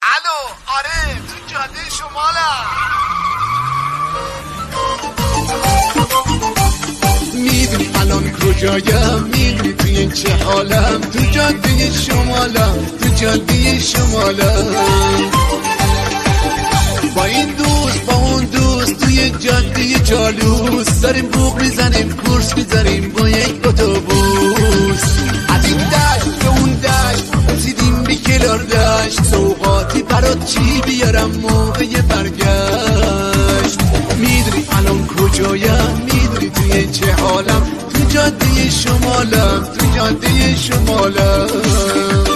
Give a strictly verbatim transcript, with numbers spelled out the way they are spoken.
الو، آره تو جاده شمالم. میدونی الان کجایم، میدونی توی این چه حالم، تو جاده شمالم، تو جاده شمالم. با این دوست با اون دوست توی جاده جالوس داریم بوق میزنیم، کورس میزنیم با یک اتوبوس. از این دشت به اون دشت رسیدیم به کلار دشت، سوغاتی برات چی بیارم موقع برگشت. میدونی الان کجایم، میدونی توی چه حالم، تو جاده شمالم، تو جاده شمالم.